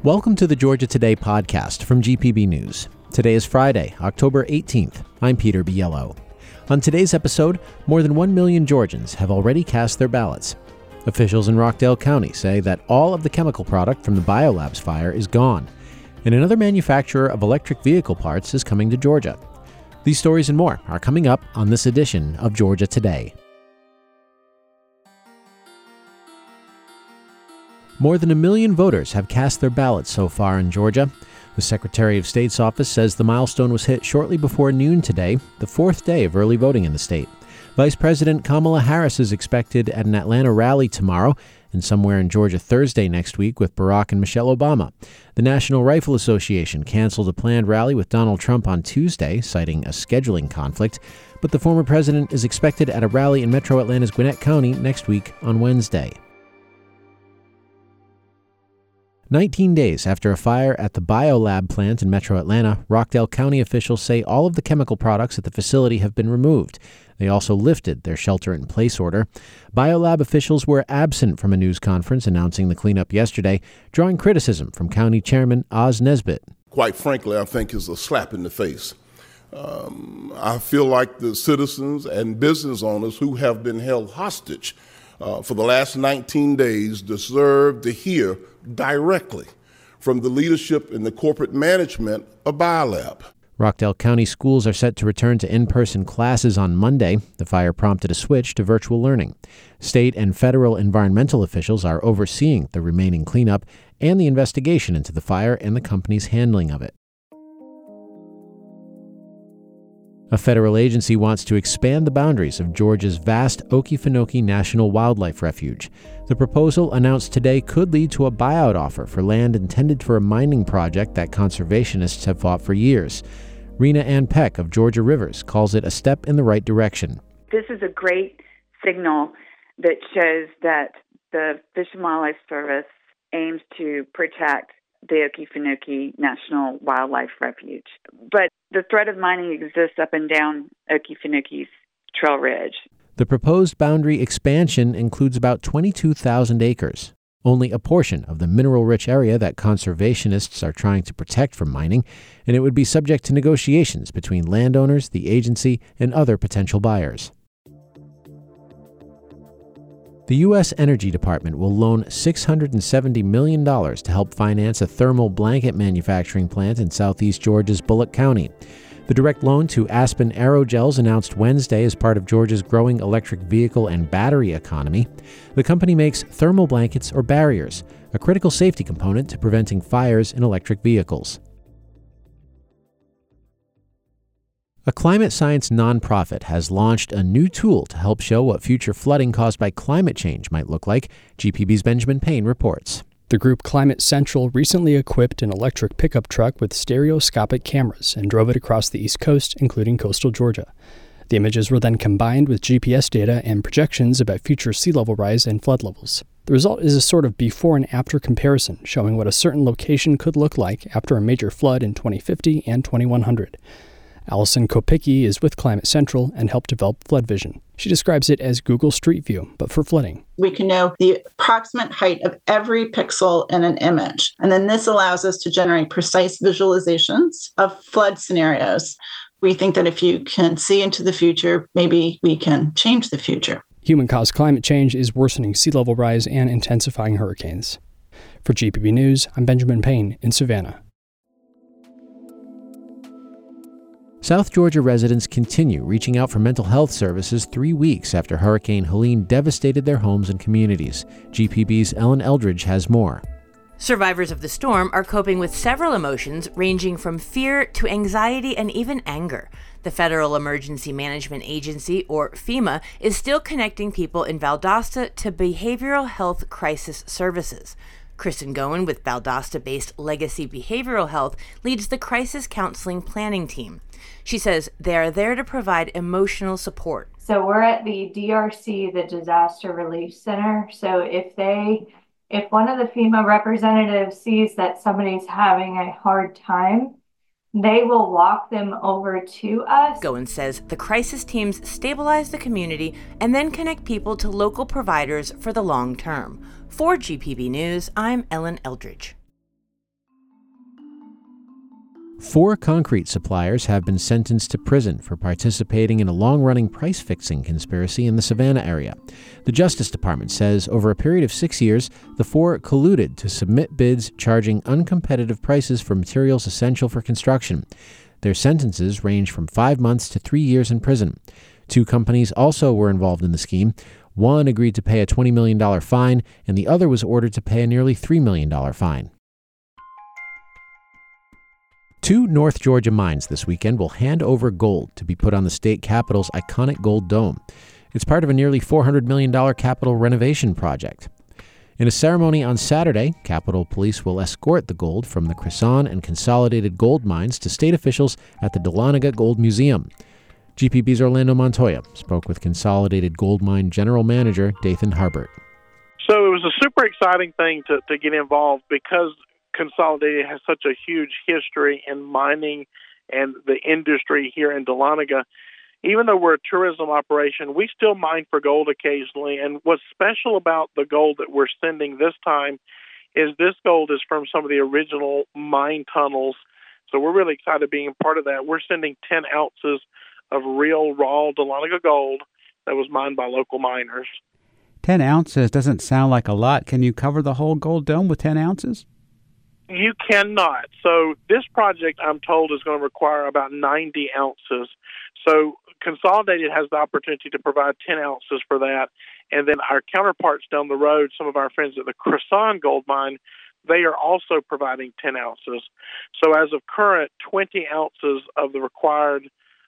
Welcome to the Georgia Today podcast from GPB News. Today is Friday, October 18th. I'm Peter Biello. On today's episode, more than 1 million Georgians have already cast their ballots. Officials in Rockdale County say that all of the chemical product from the BioLabs fire is gone, and another manufacturer of electric vehicle parts is coming to Georgia. These stories and more are coming up on this edition of Georgia Today. More than 1 million voters have cast their ballots so far in Georgia. The Secretary of State's office says the milestone was hit shortly before noon today, the fourth day of early voting in the state. Vice President Kamala Harris is expected at an Atlanta rally tomorrow and somewhere in Georgia Thursday next week with Barack and Michelle Obama. The National Rifle Association canceled a planned rally with Donald Trump on Tuesday, citing a scheduling conflict, but the former president is expected at a rally in Metro Atlanta's Gwinnett County next week on Wednesday. 19 days after a fire at the BioLab plant in Metro Atlanta, Rockdale County officials say all of the chemical products at the facility have been removed. They also lifted their shelter-in-place order. BioLab officials were absent from a news conference announcing the cleanup yesterday, drawing criticism from County Chairman Oz Nesbitt. Quite frankly, I think is a slap in the face. I feel like the citizens and business owners who have been held hostage for the last 19 days deserve to hear directly from the leadership and the corporate management of BioLab. Rockdale County schools are set to return to in-person classes on Monday. The fire prompted a switch to virtual learning. State and federal environmental officials are overseeing the remaining cleanup and the investigation into the fire and the company's handling of it. A federal agency wants to expand the boundaries of Georgia's vast Okefenokee National Wildlife Refuge. The proposal announced today could lead to a buyout offer for land intended for a mining project that conservationists have fought for years. Rena Ann Peck of Georgia Rivers calls it a step in the right direction. This is a great signal that shows that the Fish and Wildlife Service aims to protect the Okefenokee National Wildlife Refuge. But the threat of mining exists up and down Okefenokee's Trail Ridge. The proposed boundary expansion includes about 22,000 acres, only a portion of the mineral-rich area that conservationists are trying to protect from mining, and it would be subject to negotiations between landowners, the agency, and other potential buyers. The U.S. Energy Department will loan $670 million to help finance a thermal blanket manufacturing plant in southeast Georgia's Bullock County. The direct loan to Aspen Aerogels announced Wednesday as part of Georgia's growing electric vehicle and battery economy. The company makes thermal blankets or barriers, a critical safety component to preventing fires in electric vehicles. A climate science nonprofit has launched a new tool to help show what future flooding caused by climate change might look like. GPB's Benjamin Payne reports. The group Climate Central recently equipped an electric pickup truck with stereoscopic cameras and drove it across the East Coast, including coastal Georgia. The images were then combined with GPS data and projections about future sea level rise and flood levels. The result is a sort of before and after comparison, showing what a certain location could look like after a major flood in 2050 and 2100. Allison Kopicki is with Climate Central and helped develop Flood Vision. She describes it as Google Street View, but for flooding. We can know the approximate height of every pixel in an image. And then this allows us to generate precise visualizations of flood scenarios. We think that if you can see into the future, maybe we can change the future. Human-caused climate change is worsening sea level rise and intensifying hurricanes. For GPB News, I'm Benjamin Payne in Savannah. South Georgia residents continue reaching out for mental health services 3 weeks after Hurricane Helene devastated their homes and communities. GPB's Ellen Eldridge has more. Survivors of the storm are coping with several emotions ranging from fear to anxiety and even anger. The Federal Emergency Management Agency, or FEMA, is still connecting people in Valdosta to behavioral health crisis services. Kristen Goen with Valdosta-based Legacy Behavioral Health leads the crisis counseling planning team. She says they are there to provide emotional support. So we're at the DRC, the Disaster Relief Center. So if one of the FEMA representatives sees that somebody's having a hard time, they will walk them over to us. Goen says the crisis teams stabilize the community and then connect people to local providers for the long term. For GPB News, I'm Ellen Eldridge. 4 concrete suppliers have been sentenced to prison for participating in a long-running price-fixing conspiracy in the Savannah area. The Justice Department says over a period of 6 years, the 4 colluded to submit bids charging uncompetitive prices for materials essential for construction. Their sentences range from 5 months to 3 years in prison. 2 companies also were involved in the scheme. One agreed to pay a $20 million fine, and the other was ordered to pay a nearly $3 million fine. 2 North Georgia mines this weekend will hand over gold to be put on the state capitol's iconic gold dome. It's part of a nearly $400 million Capitol renovation project. In a ceremony on Saturday, Capitol Police will escort the gold from the Cresson and Consolidated Gold mines to state officials at the Dahlonega Gold Museum. GPB's Orlando Montoya spoke with Consolidated Gold Mine General Manager Dathan Harbert. So it was a super exciting thing to get involved because Consolidated has such a huge history in mining and the industry here in Dahlonega. Even though we're a tourism operation, we still mine for gold occasionally. And what's special about the gold that we're sending this time is this gold is from some of the original mine tunnels. So we're really excited being part of that. We're sending 10 ounces of real raw Dahlonega gold that was mined by local miners. 10 ounces doesn't sound like a lot. Can you cover the whole gold dome with 10 ounces? You cannot. So this project, I'm told, is going to require about 90 ounces. So Consolidated has the opportunity to provide 10 ounces for that. And then our counterparts down the road, some of our friends at the Cresson Gold Mine, they are also providing 10 ounces. So as of current, 20 ounces of the required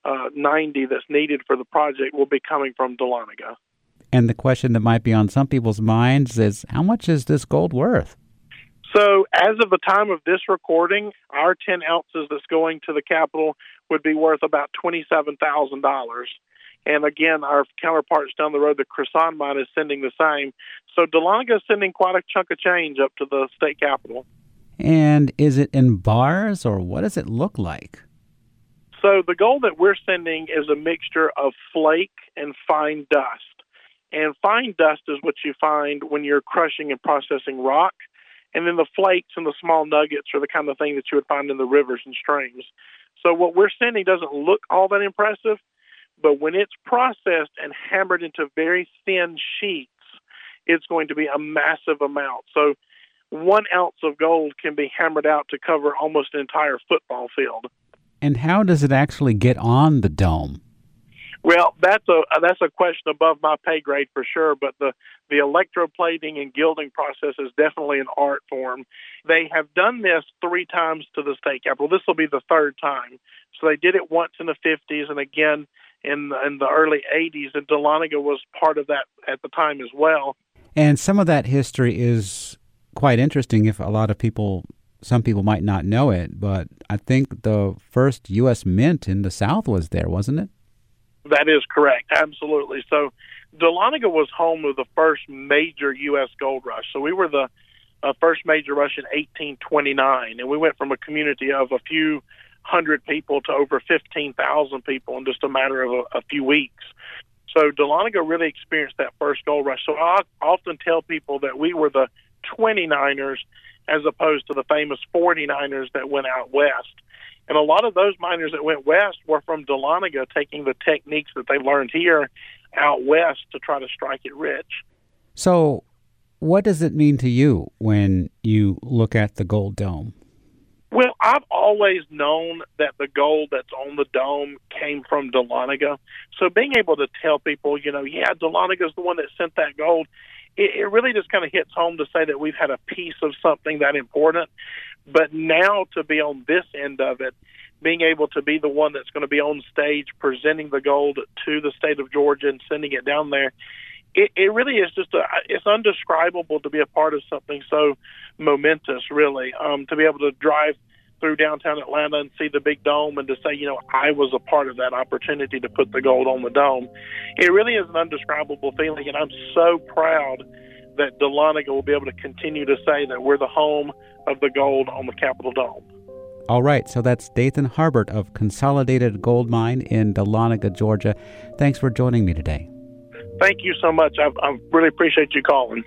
90 that's needed for the project will be coming from Dahlonega. And the question that might be on some people's minds is, how much is this gold worth? So as of the time of this recording, our 10 ounces that's going to the Capitol would be worth about $27,000. And again, our counterparts down the road, the Cresson mine, is sending the same. So Dahlonega is sending quite a chunk of change up to the state capitol. And is it in bars, or what does it look like? So the gold that we're sending is a mixture of flake and fine dust. And fine dust is what you find when you're crushing and processing rock. And then the flakes and the small nuggets are the kind of thing that you would find in the rivers and streams. So what we're sending doesn't look all that impressive, but when it's processed and hammered into very thin sheets, it's going to be a massive amount. So 1 ounce of gold can be hammered out to cover almost an entire football field. And how does it actually get on the dome? Well, that's a question above my pay grade for sure, but the electroplating and gilding process is definitely an art form. They have done this 3 times to the state capitol. This will be the 3rd time. So they did it once in the 50s and again in the early 80s, and Dahlonega was part of that at the time as well. And some of that history is quite interesting if some people might not know it, but I think the first U.S. mint in the South was there, wasn't it? That is correct, absolutely. So Dahlonega was home of the first major U.S. gold rush. So we were the first major rush in 1829, and we went from a community of a few hundred people to over 15,000 people in just a matter of a few weeks. So Dahlonega really experienced that first gold rush. So I often tell people that we were the 29ers as opposed to the famous 49ers that went out west. And a lot of those miners that went west were from Dahlonega, taking the techniques that they learned here out west to try to strike it rich. So what does it mean to you when you look at the gold dome? Well, I've always known that the gold that's on the dome came from Dahlonega. So being able to tell people, Dahlonega is the one that sent that gold, it really just kind of hits home to say that we've had a piece of something that important. But now to be on this end of it, being able to be the one that's going to be on stage presenting the gold to the state of Georgia and sending it down there, it really is just it's undescribable to be a part of something so momentous, really. To be able to drive through downtown Atlanta and see the big dome and to say, I was a part of that opportunity to put the gold on the dome. It really is an undescribable feeling, and I'm so proud that Dahlonega will be able to continue to say that we're the home of the gold on the Capitol Dome. All right, so that's Dathan Harbert of Consolidated Gold Mine in Dahlonega, Georgia. Thanks for joining me today. Thank you so much. I really appreciate you calling.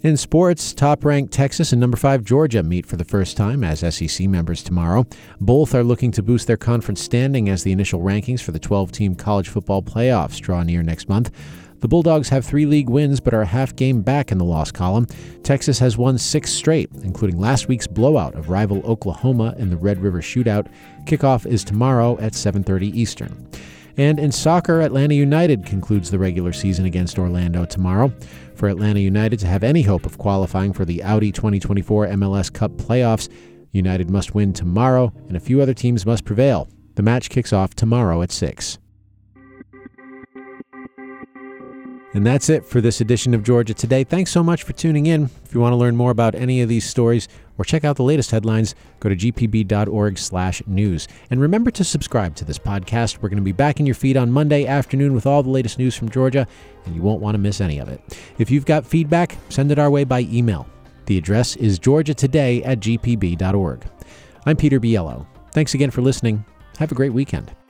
In sports, top-ranked Texas and number 5 Georgia meet for the first time as SEC members tomorrow. Both are looking to boost their conference standing as the initial rankings for the 12-team college football playoffs draw near next month. The Bulldogs have 3 league wins but are a half game back in the loss column. Texas has won 6 straight, including last week's blowout of rival Oklahoma in the Red River Shootout. Kickoff is tomorrow at 7:30 Eastern. And in soccer, Atlanta United concludes the regular season against Orlando tomorrow. For Atlanta United to have any hope of qualifying for the Audi 2024 MLS Cup playoffs, United must win tomorrow, and a few other teams must prevail. The match kicks off tomorrow at 6. And that's it for this edition of Georgia Today. Thanks so much for tuning in. If you want to learn more about any of these stories or check out the latest headlines, go to gpb.org/news. And remember to subscribe to this podcast. We're going to be back in your feed on Monday afternoon with all the latest news from Georgia, and you won't want to miss any of it. If you've got feedback, send it our way by email. The address is georgiatoday@gpb.org. I'm Peter Biello. Thanks again for listening. Have a great weekend.